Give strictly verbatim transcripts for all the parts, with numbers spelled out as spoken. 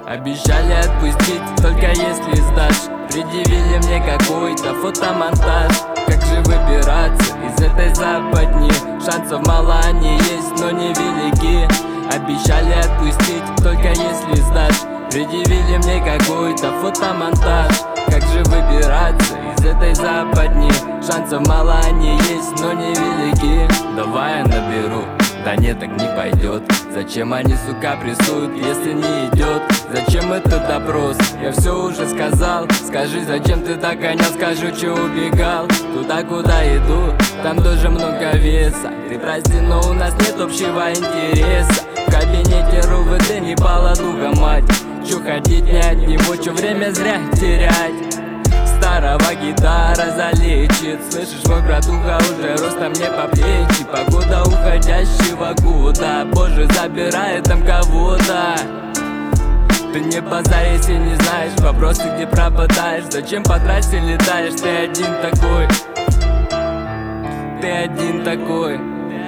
Обещали отпустить, только если сдашь. Предъявили мне какой-то фотомонтаж. Как же выбираться из этой западни? Шансов мало, они есть, но невелики. Обещали отпустить, только если сдашь. Предъявили мне какой-то фотомонтаж. Как же выбираться из этой западни? Шансов мало, они есть, но невелики. Давай я наберу. Да нет, так не пойдет. Зачем они, сука, прессуют, если не идет? Зачем этот допрос? Я все уже сказал. Скажи, зачем ты так гонял? Скажу, че убегал. Туда, куда иду, там тоже много веса. Ты прости, но у нас нет общего интереса. В кабинете РУВД не полотуха, мать. Че хотеть не от него, че время зря терять? Старого гитара залечит. Слышишь, мой братуха уже ростом не по плечи. Погода уходящего года, Боже, забирает там кого-то. Ты не базарь, если не знаешь. Вопросы, где пропадаешь. Зачем по трассе летаешь? Ты один такой. Ты один такой.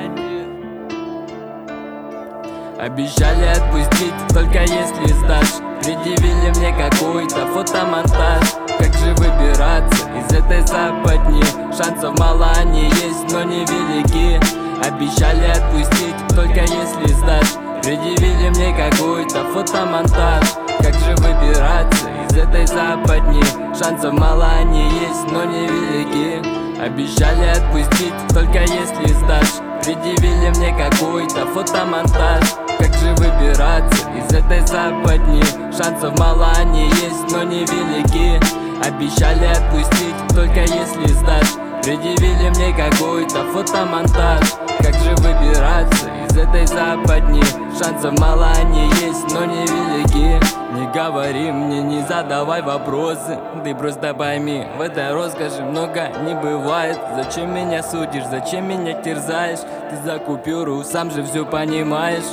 Обещали отпустить, только если сдашь. Предъявили мне какой-то фотомонтаж. Как же выбираться из этой западни? Шансов мало, они есть, но невелики. Обещали отпустить, только если сдашь. Предъявили мне какой-то фотомонтаж. Как же выбираться из этой западни? Шансов мало, они есть, но невелики. Обещали отпустить, только если сдашь. Предъявили мне какой-то фотомонтаж. Как же выбираться из этой западни? Шансов мало, они есть, но невелики. Обещали отпустить, только если сдашь. Предъявили мне какой-то фотомонтаж. Как же выбираться из этой западни? Шансов мало, они есть, но невелики. Не говори мне, не задавай вопросы. Ты просто пойми, в этой роскоши много не бывает. Зачем меня судишь, зачем меня терзаешь? Ты за купюру сам же все понимаешь.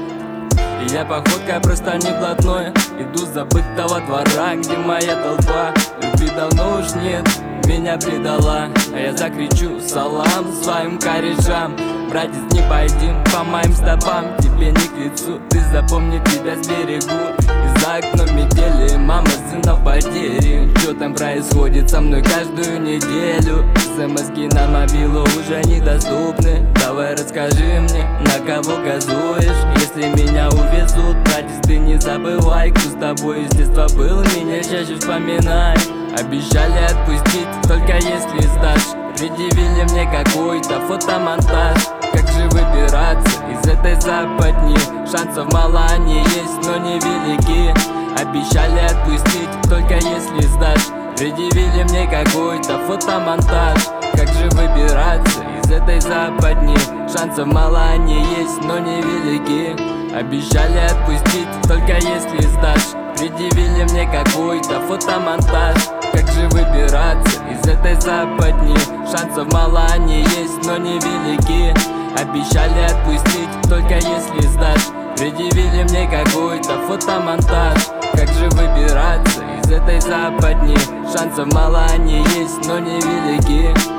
И я походкой просто не блатной. Иду с забытого двора, где моя толпа. Любви давно уж нет, меня предала. А я закричу салам своим корешам. Братец, не пойдем по моим стопам. Тебе не к лицу, ты запомни, тебя сберегу. И за окном метели, мама сына в потере. Что там происходит со мной каждую неделю? СМСки на мобилу уже недоступны. Давай расскажи мне, на кого газуешь? Если меня увезут, братец, ты не забывай, кто с тобой из детства был, меня чаще вспоминай. Обещали отпустить, только если сдашь. Предъявили мне какой-то фотомонтаж. Как же выбираться из этой западни? Шансов мало, они есть, но невелики. Обещали отпустить, только если сдашь. Предъявили мне какой-то фотомонтаж. Как же выбираться из этой западни? Шансов мало, они есть, но невелики. Обещали отпустить, только если сдашь. Предъявили мне какой-то фотомонтаж. Как же выбираться из этой западни? Шансов мало, они есть, но невелики. Обещали отпустить, только если сдашь. Предъявили мне какой-то фотомонтаж. Как же выбираться из этой западни? Шансов мало, они есть, но невелики.